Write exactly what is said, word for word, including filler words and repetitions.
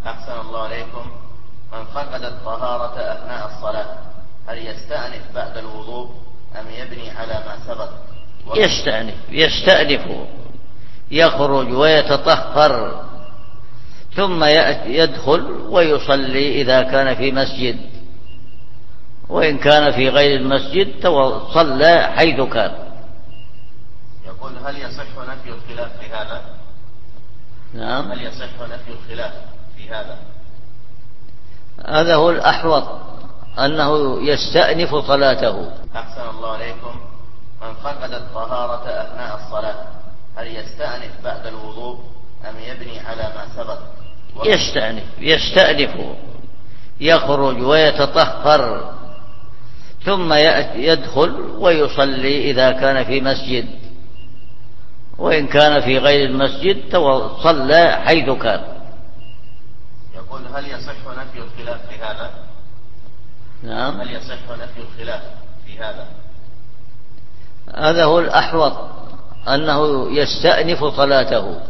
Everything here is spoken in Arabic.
أحسن الله عليكم. من فقد الطهارة أثناء الصلاة هل يستأنف بعد الوضوء أم يبني على ما سبق؟ يستأنف يستأنف يخرج ويتطهر ثم يدخل ويصلي إذا كان في مسجد، وإن كان في غير المسجد صلى حيث كان. يقول هل يصح نفي الخلاف في هذا؟ نعم، هل يصح نفي الخلاف في هذا؟ هذا هو الأحوط، أنه يستأنف صلاته. أحسن الله عليكم. من فقد الطهارة أثناء الصلاة هل يستأنف بعد الوضوء أم يبني على ما سبق؟ يستأنف يستأنف يخرج ويتطهر ثم يدخل ويصلي إذا كان في مسجد، وإن كان في غير المسجد صلى حيث كان. يقول هل يصح نفي الخلاف في هذا؟ نعم، هل يصح نفي الخلاف في هذا؟ هذا هو الأحوط، أنه يستأنف صلاته.